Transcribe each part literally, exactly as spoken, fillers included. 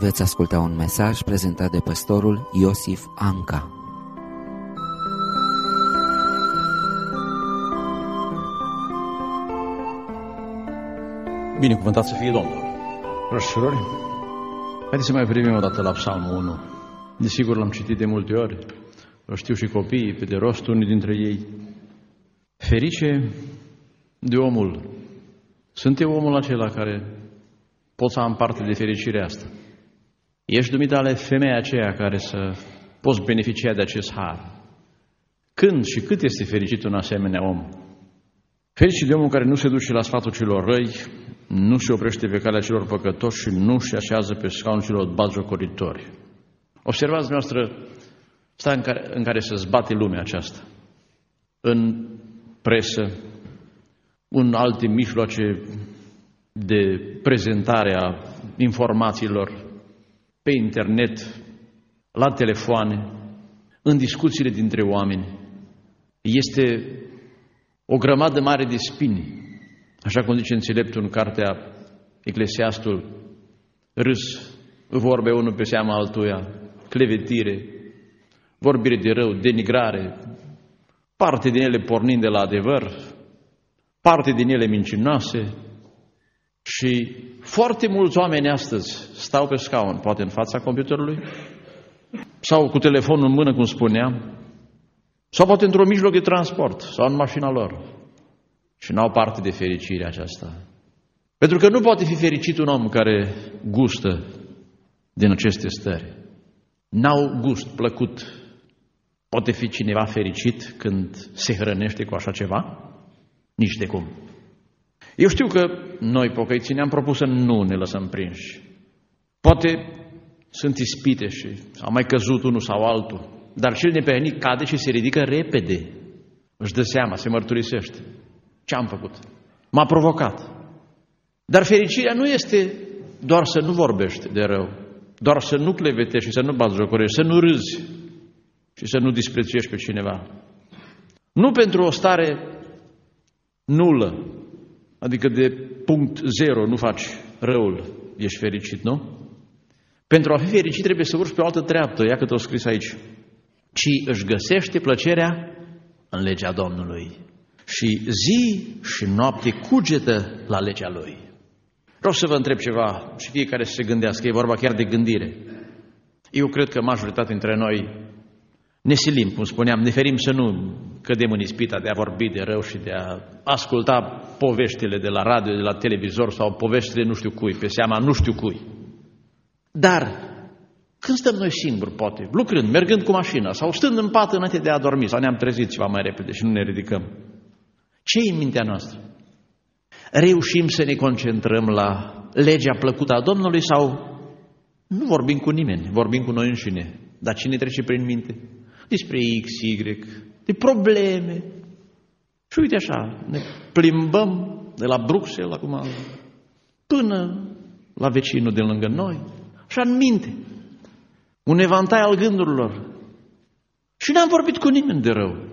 Veți asculta un mesaj prezentat de pastorul Iosif Anca. Binecuvântat să fie Domnul. Frați și surori, haideți să mai privim o dată la Psalmul unu. Desigur l-am citit de multe ori, o știu și copiii pe de rost, unii dintre ei. Ferice de omul. Sunt eu omul acela care pot să am parte de fericirea asta. Ești dumitale femeia aceea care să poți beneficia de acest har. Când și cât este fericit un asemenea om? Fericit de omul care nu se duce la sfatul celor răi, nu se oprește pe calea celor păcătoși și nu se așează pe scaunul celor batjocoritori. Observați noastră starea în care, în care se zbate lumea aceasta. În presă, în alte mijloace de prezentare a informațiilor, pe internet, la telefoane, în discuțiile dintre oameni. Este o grămadă mare de spini. Așa cum zice înțeleptul în cartea Eclesiastul, râs, vorbe unul pe seama altuia, clevetire, vorbire de rău, denigrare, parte din ele pornind de la adevăr, parte din ele mincinoase. Și foarte mulți oameni astăzi stau pe scaun, poate în fața computerului, sau cu telefonul în mână, cum spuneam, sau poate într-un mijloc de transport, sau în mașina lor. Și n-au parte de fericirea aceasta. Pentru că nu poate fi fericit un om care gustă din aceste stări. N-au gust plăcut. Poate fi cineva fericit când se hrănește cu așa ceva? Nici de cum. Eu știu că noi, pocăiții, ne-am propus să nu ne lăsăm prinși. Poate sunt ispite și a mai căzut unul sau altul, dar cel neprihănit cade și se ridică repede. Își dă seama, se mărturisește. Ce-am făcut? M-a provocat. Dar fericirea nu este doar să nu vorbești de rău, doar să nu clevetești și să nu batjocorești, să nu râzi și să nu disprețuiești pe cineva. Nu pentru o stare nulă, adică de punct zero, nu faci răul, ești fericit, nu? Pentru a fi fericit trebuie să urci pe o altă treaptă, ia cât o scris aici. Ci își găsește plăcerea în legea Domnului. Și zi și noapte cugetă la legea Lui. Vreau să vă întreb ceva și fiecare să se gândească, e vorba chiar de gândire. Eu cred că majoritatea dintre noi ne silim, cum spuneam, ne ferim să nu cădem în ispita de a vorbi de rău și de a asculta poveștile de la radio, de la televizor sau poveștile nu știu cui, pe seama nu știu cui. Dar când stăm noi singuri, poate, lucrând, mergând cu mașina sau stând în pat înainte de a dormi sau ne-am trezit ceva mai repede și nu ne ridicăm, ce e în mintea noastră? Reușim să ne concentrăm la legea plăcută a Domnului sau nu vorbim cu nimeni, vorbim cu noi înșine? Dar cine trece prin minte? Despre X, Y, de probleme. Și uite așa, ne plimbăm de la Bruxelles acum până la vecinul de lângă noi, așa în minte. Un evantai al gândurilor. Și n-am vorbit cu nimeni de rău.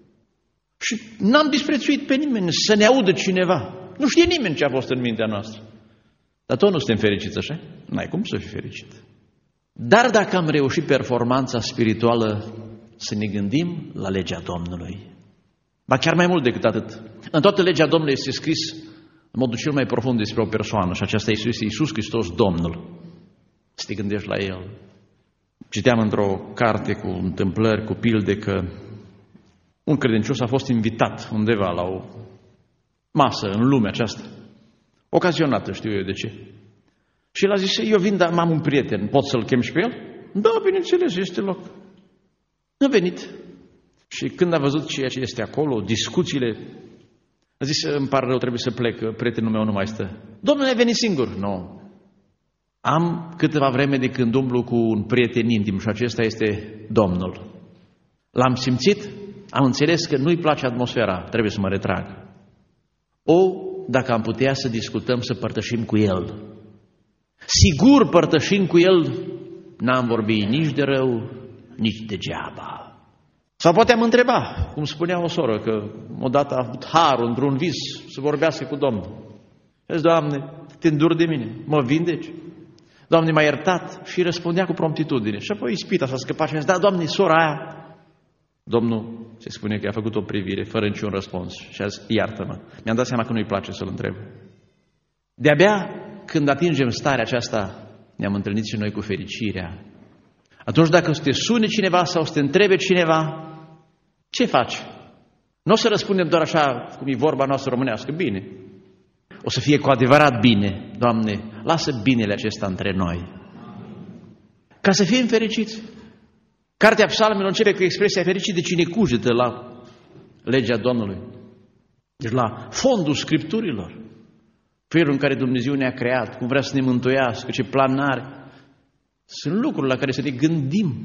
Și n-am disprețuit pe nimeni să ne audă cineva. Nu știe nimeni ce a fost în mintea noastră. Dar tot nu suntem fericiți, așa? N-ai cum să fii fericit. Dar dacă am reușit performanța spirituală să ne gândim la legea Domnului, ba chiar mai mult decât atât, în toată legea Domnului este scris în modul cel mai profund despre o persoană și aceasta este Iisus Hristos Domnul. Să te gândești la El. Citeam într-o carte cu întâmplări, cu pilde, că un credincios a fost invitat undeva la o masă în lumea aceasta, ocazionată, știu eu de ce. Și el a zis, eu vin, dar m-am un prieten, pot să-l chem și pe el? Da, bineînțeles, este loc. A venit. Și când a văzut ceea ce este acolo, discuțiile, a zis, îmi pare rău, trebuie să plec, prietenul meu nu mai stă. Domnule, ai venit singur? Nu. No. Am câteva vreme de când umblu cu un prieten intim și acesta este Domnul. L-am simțit, am înțeles că nu-i place atmosfera, trebuie să mă retrag. O, dacă am putea să discutăm, să părtășim cu El. Sigur părtășim cu El, n-am vorbit nici de rău, nici degeaba. Sau poate am întreba, cum spunea o soră, că odată a avut harul într-un vis să vorbească cu Domnul. Zice, Doamne, te înduri de mine, mă vindeci? Doamne, m-a iertat, și răspundea cu promptitudine. Și apoi ispita s-a scăpat și mi-a zis, da, Doamne, sora aia. Domnul se spune că i-a făcut o privire fără niciun răspuns și a zis, iartă-mă. Mi-am dat seama că nu-i place să-l întreb. De-abia când atingem starea aceasta, ne-am întâlnit și noi cu fericirea. Atunci dacă să te sune cineva sau să te întrebe cineva, ce faci? Nu o să răspundem doar așa cum e vorba noastră românească, bine. O să fie cu adevărat bine. Doamne, lasă binele acesta între noi. Ca să fim fericiți. Cartea Psalmelor începe cu expresia fericit de cine cugetă la legea Domnului. Deci la fondul Scripturilor. Felul în care Dumnezeu ne-a creat, cum vrea să ne mântuiască, ce plan are. Sunt lucruri la care să ne gândim.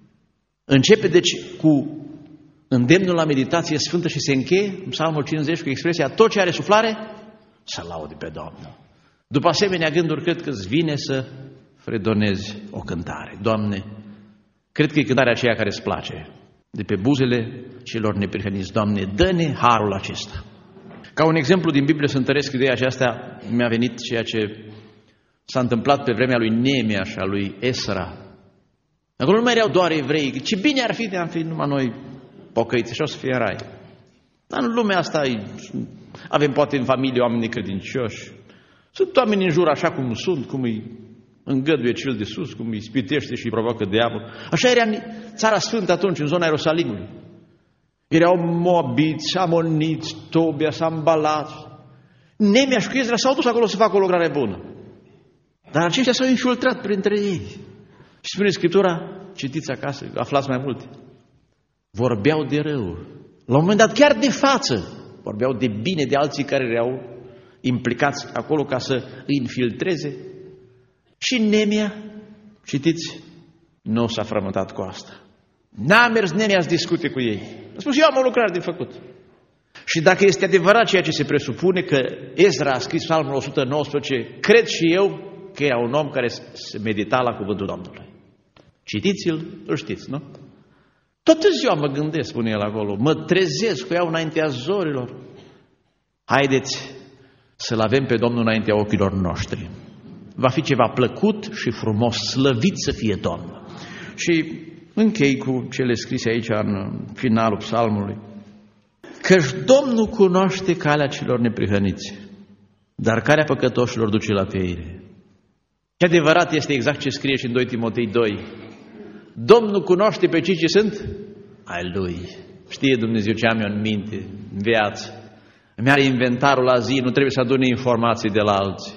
Începe deci cu îndemnul la meditație sfântă și se încheie în Psalmul cincizeci cu expresia tot ce are suflare să laude pe Domnul. După asemenea gânduri, cred că îți vine să fredonezi o cântare. Doamne, cred că e cântarea aceea care îți place, de pe buzele celor neprihăniți. Doamne, dă-ne harul acesta. Ca un exemplu din Biblie să întăresc ideea aceasta, mi-a venit ceea ce s-a întâmplat pe vremea lui Neemia și a lui Esra. Acolo nu mai erau doar evrei, ce bine ar fi de am fi numai noi pocăiți și o să fie rai. Dar în lumea asta avem poate în familie oameni necredincioși. Sunt oameni în jur așa cum sunt, cum îi îngăduie cel de sus, cum îi spitește și îi provoacă diavol. Așa era în Țara Sfântă atunci, în zona Ierusalimului. Erau moabiți, amoniți, Tobia, Sambalat. Neemia și cu Ezra s-au dus acolo să facă o lucrare bună. Dar aceștia s-au infiltrat printre ei. Și spune Scriptura, citiți acasă, aflați mai multe. Vorbeau de rău. La un moment dat, chiar de față, vorbeau de bine de alții care erau implicați acolo ca să îi infiltreze. Și Neemia, citiți, nu s-a frământat cu asta. N-a mers Neemia să discute cu ei. A spus, eu am o lucrare de făcut. Și dacă este adevărat ceea ce se presupune că Ezra a scris Psalmul o sută nouăsprezece, cred și eu că era un om care se medita la cuvântul Domnului. Citiți-l, îl știți, nu? Toată ziua mă gândesc, spune el acolo, mă trezesc cu ea înaintea zorilor. Haideți să-L avem pe Domnul înaintea ochilor noștri. Va fi ceva plăcut și frumos, slăvit să fie Domnul. Și închei cu cele scrise aici în finalul psalmului. Căci Domnul cunoaște calea celor neprihăniți, dar calea păcătoșilor duce la pieire. Ce adevărat este exact ce scrie și în doi Timotei doi. Domnul cunoaște pe cei ce sunt ai Lui. Știe Dumnezeu ce am eu în minte, în viață. Îmi are inventarul la zi, nu trebuie să adune informații de la alții.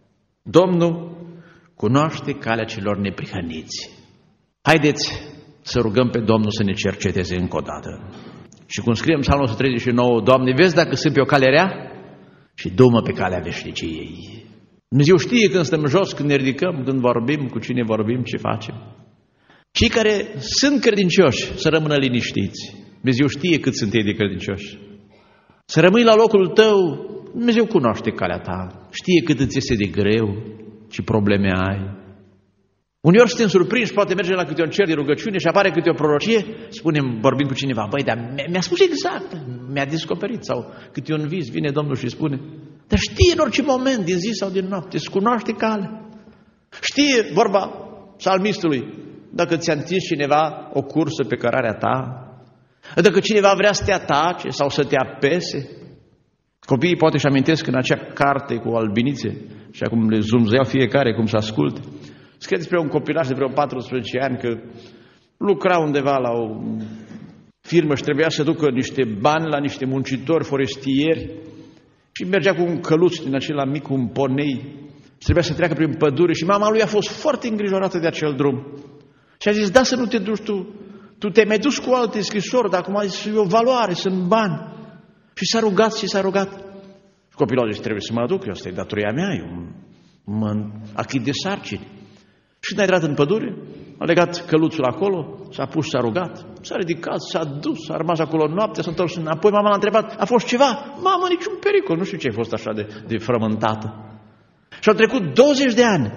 Domnul cunoaște calea celor neprihăniți. Haideți să rugăm pe Domnul să ne cerceteze încă o dată. Și cum scrie în Psalmul o sută treizeci și nouă, Doamne, vezi dacă sunt pe o cale rea și du-mă pe calea veșniciei. Dumnezeu știe când stăm jos, când ne ridicăm, când vorbim, cu cine vorbim, ce facem. Cei care sunt credincioși să rămână liniștiți. Dumnezeu știe cât sunt ei de credincioși. Să rămâi la locul tău, Dumnezeu cunoaște calea ta, știe cât îți este de greu, ce probleme ai. Uneori suntem surprinși, poate mergem la câte un cer de rugăciune și apare câte o prorocie, spunem, vorbim cu cineva, băi, dar mi-a spus exact, mi-a descoperit, sau câte un vis, vine Domnul și spune, dar știe în orice moment, din zi sau din noapte, îți cunoaște calea. Știe vorba psalmistului, dacă ți-a întins cineva o cursă pe cărarea ta, dacă cineva vrea să te atace sau să te apese. Copiii poate își amintesc în acea carte cu albinițe și acum le zumzeau fiecare cum să asculte. Scrie despre un copilaș de vreo paisprezece ani că lucra undeva la o firmă și trebuia să ducă niște bani la niște muncitori forestieri și mergea cu un căluț din acela mic, un ponei, și trebuia să treacă prin pădure și mama lui a fost foarte îngrijorată de acel drum. Și a zis, da, să nu te duci tu, tu te-ai mai dus cu alte scrisori, dar acum e o valoare, sunt bani. Și s-a rugat și s-a rugat. Și copilul a zis, trebuie să mă aduc, eu, asta e datoria mea, eu mă achit de sarcini. Și n-a intrat în pădure, a legat căluțul acolo, s-a pus, s-a rugat, s-a ridicat, s-a dus, a rămas acolo noaptea, s-a întors înapoi, mama l-a întrebat, a fost ceva? Mamă, niciun pericol, nu știu ce ai fost așa de, de frământată. Și au trecut douăzeci de ani.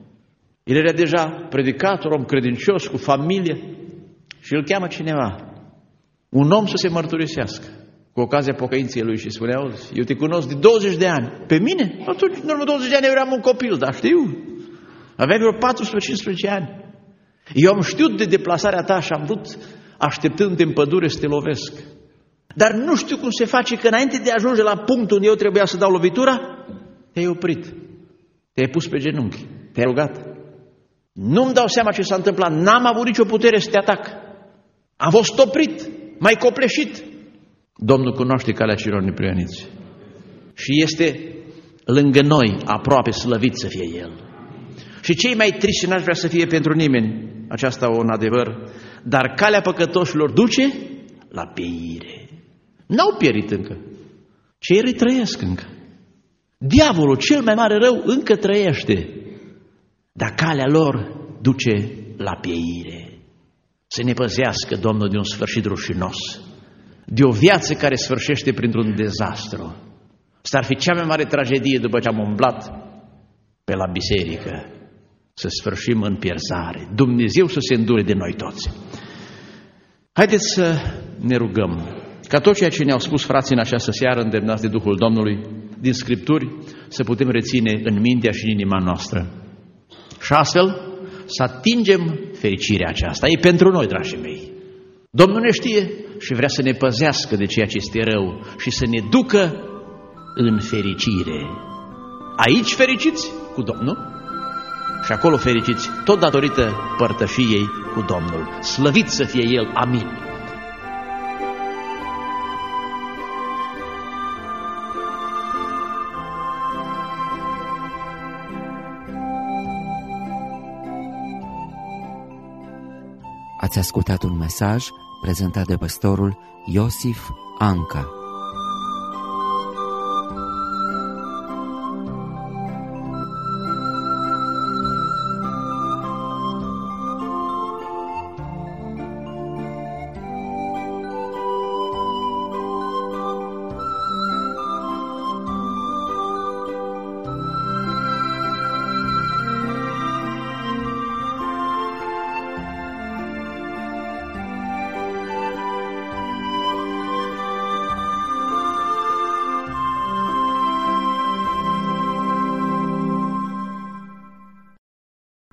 El era deja predicator, om credincios, cu familie și îl cheamă cineva, un om să se mărturisească cu ocazia pocăinței lui și spunea, auzi, eu te cunosc de douăzeci de ani. Pe mine? Atunci, în urmă douăzeci de ani eu eram un copil, dar știu. Aveai vreo patsprezece-cincisprezece ani. Eu am știut de deplasarea ta și am vrut, așteptând în pădure, să te lovesc. Dar nu știu cum se face că înainte de a ajunge la punctul unde eu trebuia să dau lovitura, te-ai oprit, te-ai pus pe genunchi, te-ai rugat. Nu-mi dau seama ce s-a întâmplat, n-am avut nicio putere să te atac. Am fost oprit, m-ai copleșit. Domnul cunoaște calea celor neprioniți și este lângă noi, aproape, slăvit să fie El. Și cei mai triști n-aș vrea să fie pentru nimeni, aceasta un adevăr, dar calea păcătoșilor duce la pieire. N-au pierit încă, cei trăiesc încă. Diavolul, cel mai mare rău, încă trăiește, dar calea lor duce la pieire. Să ne păzească Domnul de un sfârșit rușinos, de o viață care sfârșește printr-un dezastru. Asta ar fi cea mai mare tragedie după ce am umblat pe la biserică, să sfârșim în pierzare. Dumnezeu să se îndure de noi toți. Haideți să ne rugăm ca tot ceea ce ne-au spus frații în această seară, îndemnați de Duhul Domnului, din Scripturi, să putem reține în mintea și în inima noastră. Și astfel să atingem fericirea aceasta. E pentru noi, dragii mei. Domnul ne știe și vrea să ne păzească de ceea ce este rău și să ne ducă în fericire. Aici fericiți cu Domnul și acolo fericiți tot datorită părtășiei cu Domnul. Slăvit să fie El. Amin. Ați ascultat un mesaj prezentat de pastorul Iosif Anca.